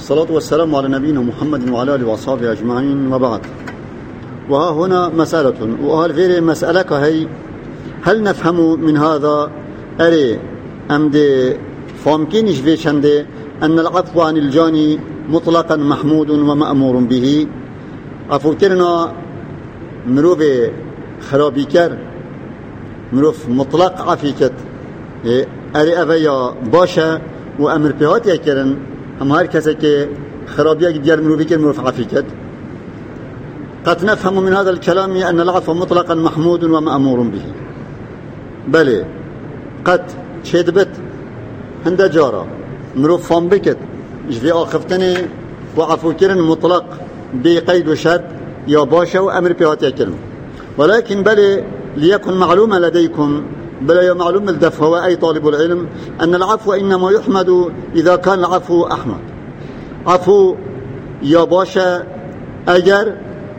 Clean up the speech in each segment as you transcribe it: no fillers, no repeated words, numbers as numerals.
والصلاة والسلام على نبينا محمد وعلى آله وأصحابه أجمعين وبعد. وها هنا مسألة، وهذه مسألة هي هل نفهم من هذا أري أم دي فامكنش في شنده أن العفو عن الجاني مطلقا محمود ومأمور به. عفو كرنا مروف خرابي كر مروف مطلق عفيكت أري أفيا باشا وأمر بهات يكرن هم هر كسي كي خرابية ديار مروفي كر مروف عفيكت. قد نفهم من هذا الكلام أن العفو مطلقا محمود ومأمور به. بلي قد شدبت هند جارة مروف فام بكت في آخفتني وعفو كرن مطلق بقيد وشرط يا باشا وأمر بهات يكرن. ولكن بلي ليكن معلومة لديكم بلا يا معلوم الدفع هو أي طالب العلم أن العفو إنما يحمد إذا كان العفو أحمد. عفو يا باشا أجر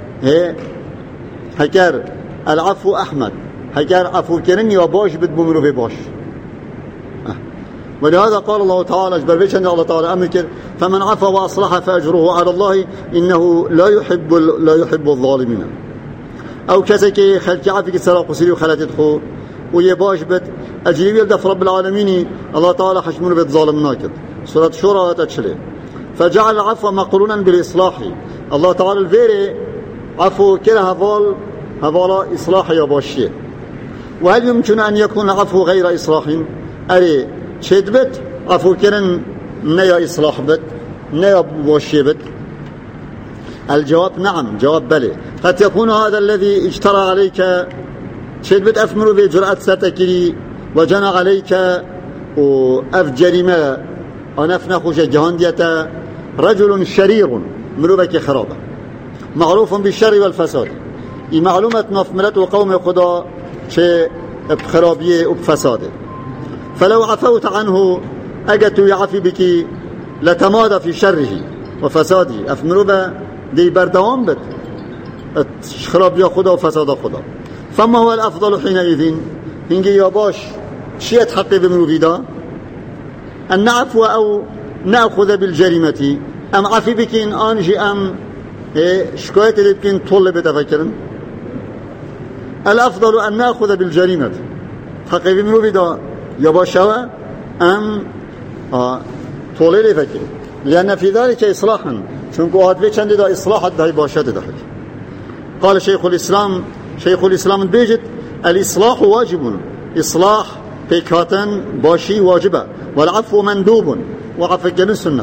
هكر العفو أحمد هكر عفو كرن يا باش بتبمرو في باش. ولهذا قال الله تعالى اجبر أن الله تعالى أمر فمن عفا وأصلح فأجره على الله إنه لا يحب الظالمين. أو كذلك خلق عفك السراق وسيري وخلت تدخل ويباش بت أجري يلدف رب العالمين الله تعالى حشمون بيت ظالم ناكد سورة الشورى تتشلي. فجعل العفو مقرونا بالإصلاح. الله تعالى الفيري عفو كلا هفال إصلاح يباشي. وهل يمكن أن يكون العفو غير إصلاح؟ أري شدبت عفو كرن نيا إصلاح بت نيا باشي بت. الجواب نعم، جواب بلي. قد يكون هذا الذي اجترى عليك شدبت أفمر بجرأة ستكري وجنى عليك وأف جريمة ونفنخش جهاندية رجل شرير مروبك خرابة معروف بالشر والفساد. معلومة نفملته قوم خدا شيء بخرابية وبفساده. فلو عفوت عنه أجت يعفي بك لتمادى في شره وفساده. أفمروبة دي بردوان بت خرابية خدا وفساد خدا. فما هو الأفضل حينئذ هنجي يا باش شيء تحقي بمروفيدا أن نعفو أو نأخذ بالجريمة أم عفي بكين أنجي أم شكاية اللي بكين طول بتفكرن. الأفضل أن نأخذ بالجريمة تحقي بمروفيدا يا باشا أم طول اللي فكر لأن في ذلك إصلاحا شنكو هاد بيش عندي دا إصلاح هاي باشا دخل. قال شيخ الإسلام بيجت الإصلاح واجب إصلاح بكاتن باشي واجبة والعفو مندوب وعفو جن السنة.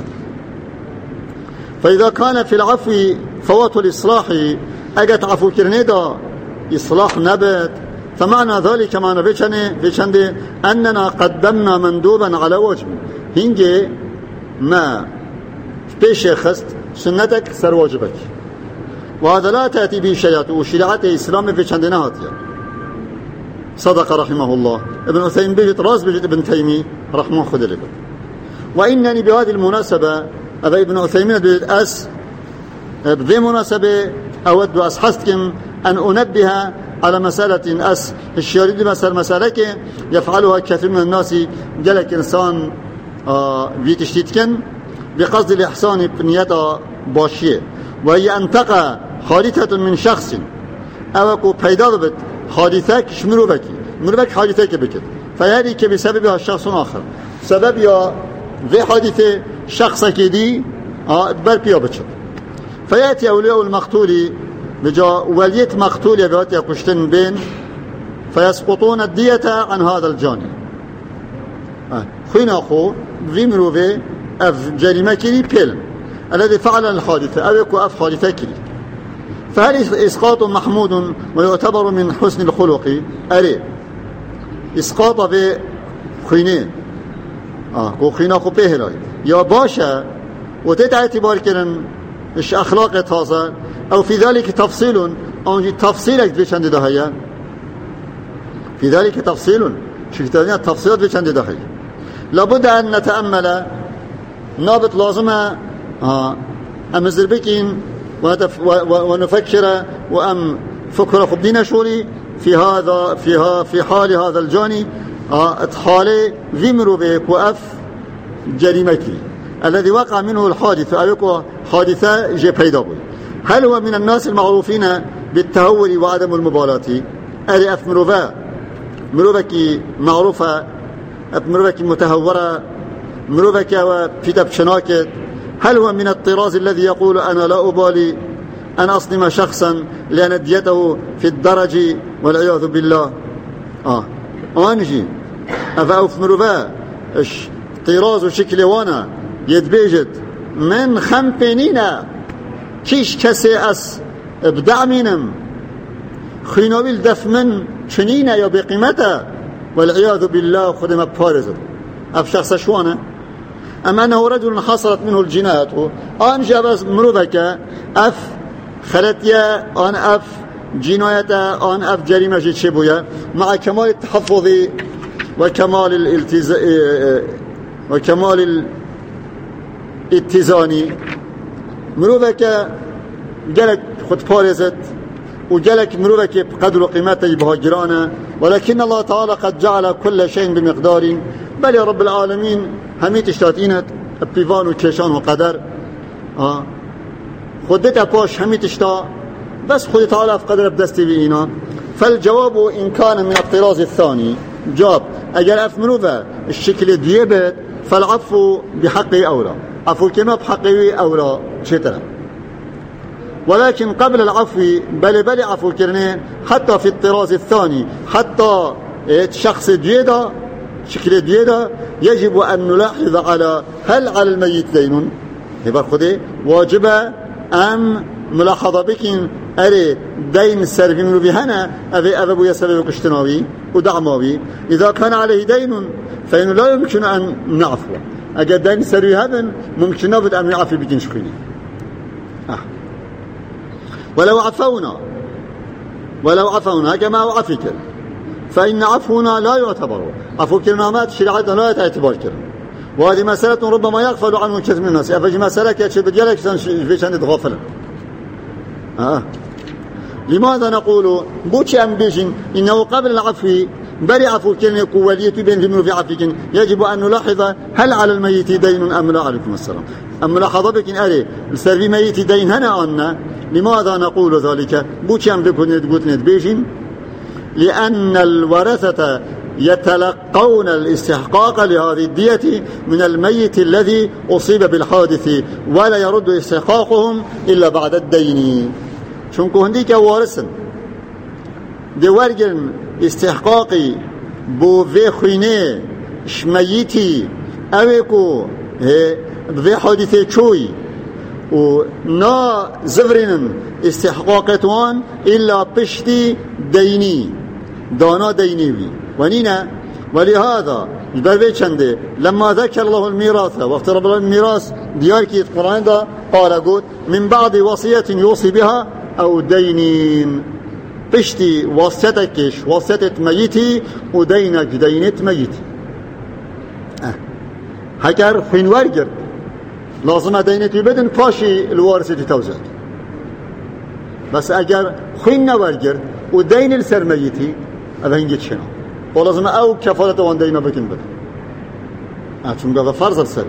فإذا كان في العفو فوات الإصلاح أجت عفو كرنيدا إصلاح نبت فمعنى ذلك معنى بيشندي أننا قدمنا مندوبا على واجب. هنجي ما بيش خست سنتك سر واجبك وهذا لا تأتي به شيئات وشريعة الإسلام في شندنا هاتيا. صدق رحمه الله ابن عثيمين بيجت راس بيجت ابن تيمي رحمه خذ لك. وإنني بهذه المناسبة أبا ابن عثيمين بيجت بذي مناسبة أود أسحستكم أن أنبه على مسألة الشياري مسألة يفعلها كثير من الناس جلك إنسان بيتشتيتكن بقصد الإحسان بنية باشية وهي أن تقع حادثة من شخص أو بيدا بت حادثة كشمروبك حادثة بكت فيالك بسببها الشخص آخر سبب يا في حادثة شخص كدي أدبر بيا بتشت فيأتي أولياء المقتول بجا ولية مقتول يبيات يقشتن بين فيسقطون الدية عن هذا الجاني. خين أخو في مروفي أف جريمة كلي بيلم الذي فعل الحادثة أو يكو أف حادثة كلي. فهل إسقاط محمود ويعتبر من حسن الخلق أري إسقاط في خينين خينا خو بيهلاي يا باشا وتتعتبار كرن إيش أخلاق هذا أو في ذلك تفصيل أو تفصيلك بيشان دهيا في ذلك تفصيل شفتني التفصيلات بيشان دهيا. لابد أن نتأمل نابط لازمة أمزر بكين ونفكر وأم فكرة خبدين شولي في حال هذا الجاني اتحالي ذمرو بك وأف جريمتي الذي وقع منه الحادث أو حادثة جي بيدا بوي، هل هو من الناس المعروفين بالتهور وعدم المبالاة؟ أري أف مروفك معروفة، مروفك متهورة، مروفك وفيدب شناكت. هل هو من الطراز الذي يقول أنا لا أبالي أن أصدم شخصا لأن ديته في الدرج والعياذ بالله؟ أنجي أفأوف مروفا طراز وشكل وانا يتبيجد من خمبينينا كيش كسي أس ابدع منهم خينوبي الدف من شنينا يا بقيمته والعياذ بالله خدمة بارزة أف شخص شوانا. أما أنه رجل حصلت منه الجناية أنجا بس مروفك أف خلتيا أن أف جناية أن أف جريمة شبوية مع كمال التحفظ وكمال الاتزان. مروفك جلك خد بارزت وجلك مروفك بقدر قيمته بهاجرانا، ولكن الله تعالى قد جعل كل شيء بمقدار. بل يا رب العالمين هميت اشتاتينت بيفان وكيشان وقدر خدتها باش هميت اشتا بس خد تعالى في قدر بدستي بينا. فالجواب إن كان من الطراز الثاني جاب أجل أف مروفة الشكل ديبت فالعفو بحقه أولى، عفو كما بحقه أولى شترا. ولكن قبل العفو بل عفو كرنين حتى في الطراز الثاني حتى شخص ديدا شكل ديدا يجب أن نلاحظ على هل على الميت دين. يبقى خذي واجب أن ملاحظة بكين أري دين سرفي منو بهنا أبي أبو يسبب كشتناوي ودعماوي. إذا كان عليه دين فإنه لا يمكن أن نعفو. أجد دين سرفي هذا ممكن نبد أن نعفو بكين شخيني. ولو عفونا كما عفك فإن عفونا لا يعتبر عفو كلمات شرعتنا لا تعتبر كلمة. وهذه مسألة ربما يغفل عنه كثير من الناس. أفجي مسألة كاتشي بديالك فيشان يتغفل. لماذا نقول بوتشي أم بيجن إنه قبل العفو بري عفو كلمة قوالية بين ذمنه في عفو يجب أن نلاحظ هل على الميت دين أم لا. عليكم السلام. أم ملاحظة بكين أري السربي ميت دين هنا أن. لماذا نقول ذلك؟ بوتشي أم بيكون بيجن لأن الورثة يتلقون الاستحقاق لهذه الدية من الميت الذي أصيب بالحادث ولا يرد استحقاقهم إلا بعد الدين. شنكو هنديك وارثا دي ورجن استحقاقي بو في خيني شميتي اويكو في حادثة چوي و نا زفرين استحقاقتوان إلا بشتي ديني دانا ديني بي ونينا. ولهذا البربي چنده لما ذكر الله الميراث وقت رب الله الميراث ديار كي القرآن دا قال قول من بعد وصية يوصي بها أو دينين بشتي وصيتكش وصيتة ميتي ودينك دينت ميتي. هكذا خين ورقر لازم دينتي بدن باشي الوارثة توزع. بس اگر خين نورقر ودين السر ميتي أفهنجت شنو ولازم أو كفالة وان دينا بكن بدن چون هذا فرض السر.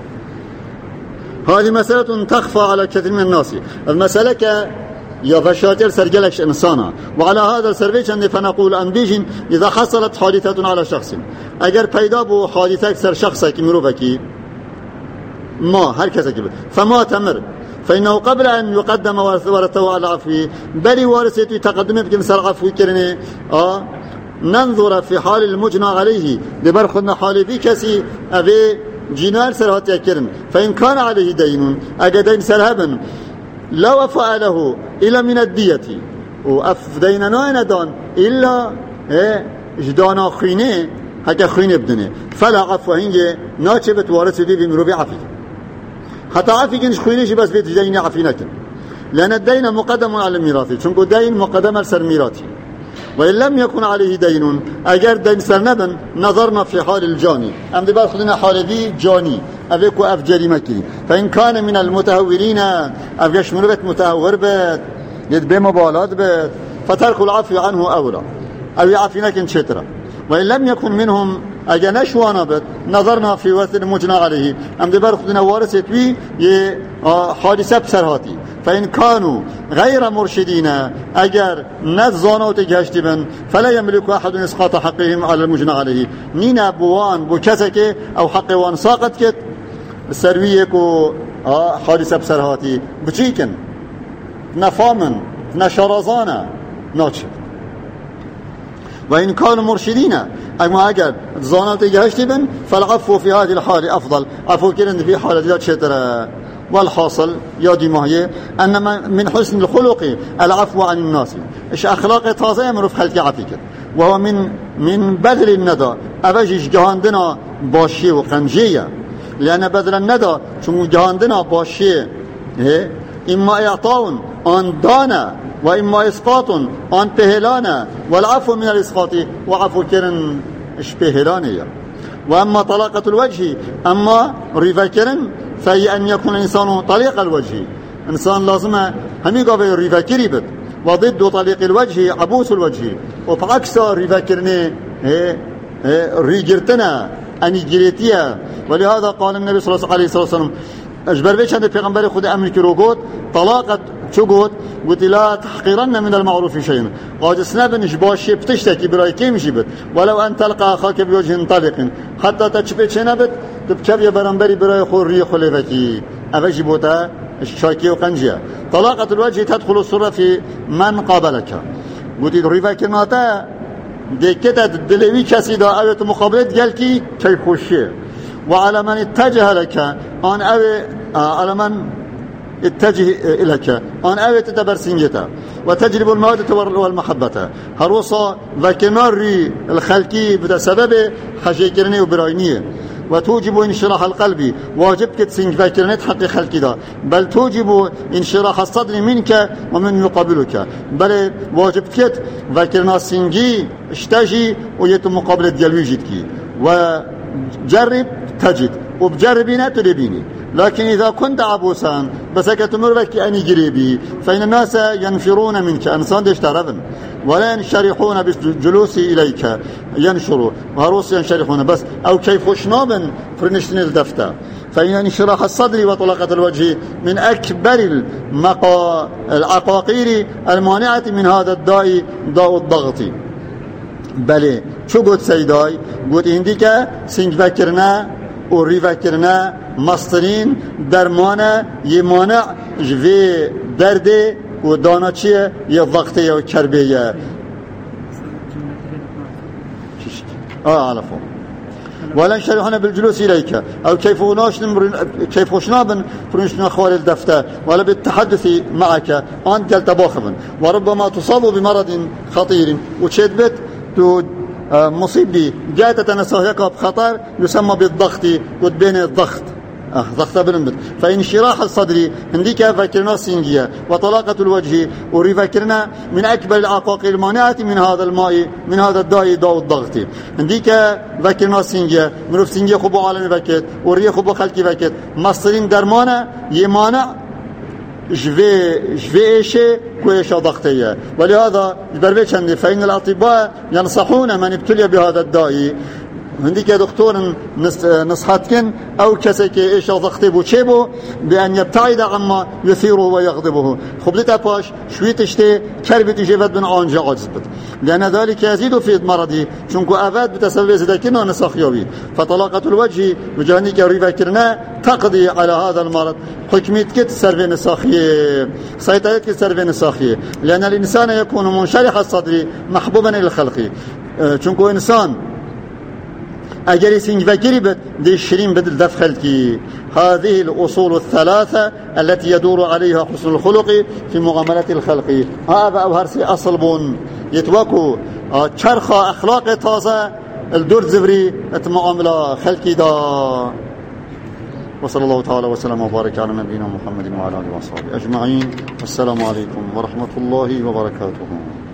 هذه مسألة تخفى على كثير من الناس. المسألة يا فشاتر سرجلكش إنسانا. وعلى هذا السربيش أني فنقول أن بيجن إذا حصلت حادثة على شخص أجر پیدا بو حادثة سر شخصك مروفكي ما هر كذا كبير فما تمر فإنه قبل أن يقدم ورثته على العفو بل وارثته تقدم بكم سر عفو كرني ننظر في حال المجنى عليه لبرخنا حالي في كسي أبي جنار سرهات يكرن فإن كان عليه دين أجدين سرهبا لا وفاء له إلا من الدية وأف ديننا ندان إلا جدانا خينه هكا خينه بدنه فلا عفو هنجي ناتبت وارثته بمروب عفو حتى عفو كنش خينيش بس بيت دين عفو نكن لأن الدين مقدم على الميراث چونكو دين مقدم على الميراث. وإن لم يكن عليه دين أجر دين سرنبا نظرنا في حال الجاني أم دي خلينا حال دي جاني أفيكو أف جريمة كري. فإن كان من المتهورين أفيش مروبة متهور بيت يدبي مبالات بيت فترك العفو عنه أولى أو يعفي لكن شترا. وإن لم يكن منهم اگر نشوانا بد نظرنا في وثن مجنى عليه ام دبر خدنا وارثت بي يه حادثه بسرهاتي فإن كانوا غير مرشدين اگر نزانوا تجهشت بن فلا يملك احد اسقاط حقهم على المجنى عليه نينا بوان بو كسك او حق وان ساقط كت سرويه کو حادثه بسرهاتي بچيكن نفامن نشرازانا ناتش وإن كانوا مرشدين اما اگر زانات جهشت بن فالعفو في هذه الحال افضل عفو كرن في حالة لا تشتر والحاصل يا دي ماهيه ان من حسن الخلق العفو عن الناس ايش اخلاق تازه امر في خلق عفيك وهو من بذل الندى ابجش جهاندنا باشي وقنجيه لان بذل الندى چون جهاندنا باشي اما اعطاء آن دانا و اما اسقاط آن پهلانا والعفو من الاسقاط وعفو كرن اش پهلانية واما طلاقة الوجه اما ريفا كرن فهي ان يكون الانسان طليق الوجه انسان لازم همي قابل ريفا كري بد وضد طليق الوجه عبوس الوجه وبعكس ريفا كرني ريجرتنا اني جريتيا ولهذا قال النبي صلى الله عليه وسلم اجبر بيش عند پیغمبر خود امریکی رو گفت طلاقت چو گفت لا تحقیرن من المعروف شيئا قاد سنبنش باشی بتشتكي برای کی میشی بد ولو ان تلقى اخاك بوجه طلق حتى تچپه چه نبد تبچب یا برانبری برای خور ری خلیفکی اوجی بوتا الشاكي وقنجيا طلاقة الوجه تدخل السر في من قابلك قلت ريفا كناتا ديكتا دلوي كسي دا اوت مقابلت قال كي كي خوشي وعلى من اتجه لك ان او على من اتجه إليك أن أويت تبرسينجتا وتجلب المودة والمحبة هروصا وكماري الخلقي بسبب حجيكرني وبراينية وتوجب انشراح القلب واجب كتسنج فاكرنت حق خلقي دا بل توجب انشراح الصدر منك ومن يقابلك بل واجب كت فاكرنا سنجي اشتاجي ويتم مقابلة ديالويجتك وجرب تجد وبجربنا تلبيني لكن إذا كنت عبوسا بس كتمر بك أني جريبي فإن الناس ينفرون منك أنسان ديشتربن ولا ينشرحون بالجلوس إليك ينشروا وهروس ينشرحون بس أو كيف شنابن فرنشتن الدفتة فإن انشراح الصدر وطلقة الوجه من أكبر العقاقير المانعة من هذا الداء داء الضغط بله شو قلت سيداي قلت عندك سنج بكرنا و ریوکرنا مسترین درمانه یه مانع جوی درده و داناچیه یه وقته و کربیه علفو ولا شرحنا بالجلوس إليك أو كيف وشنابن فرنشنا خوال الدفتة ولا بالتحدث معك أنت التباخبن وربما تصاب بمرض خطير وشيد بيت مصيبي جاءت تنساهيك بخطر يسمى بالضغط قد بين الضغط ضغط بلندت فانشراح الصدر هنديك فكرنا سينجيا وطلاقة الوجه وريفكرنا من أكبر العقاقير المانعة من هذا الماء من هذا الداء داء الضغط هنديك فكرنا سينجيا مروف سينجيا خبو عالمي فكت وريه خبو خلقي فكت مصرين درمانة يمانع جوي ايشي كويشا ضغطية ولهذا البربيش عندي فإن الأطباء ينصحون من ابتلي بهذا الداء هنديك دكتور نصحتكن أو كسيكي إيشا ضغطي بو تشيبو بأن يبتعد عما يثيره ويغضبه خبلتا باش شوي تشتي كربتي جيبت بن عانجا عجزبت لأن ذلك يزيد في مرضي شنكو أفاد بتسبب زدكنا نساخيوي فطلاقة الوجه وجانيك ريفاكرنا تقضي على هذا المرض حكميتك سرفين الساخية سيطرتك سرفين الساخية لأن الإنسان يكون منشرح الصدر محبوبا إلى الخلق شنكو إنسان أجري سنجفكري بد دي شرين بدل دفخلتي هذه الأصول الثلاثة التي يدور عليها حسن الخلق في معاملة الخلق هذا أو هرسي أصل بون يتوكو شرخ أخلاق تازة الدور زبري معاملة خلقي دا وصلى الله تعالى وسلم وبارك على نبينا محمد وعلى آله وصحبه أجمعين والسلام عليكم ورحمة الله وبركاته.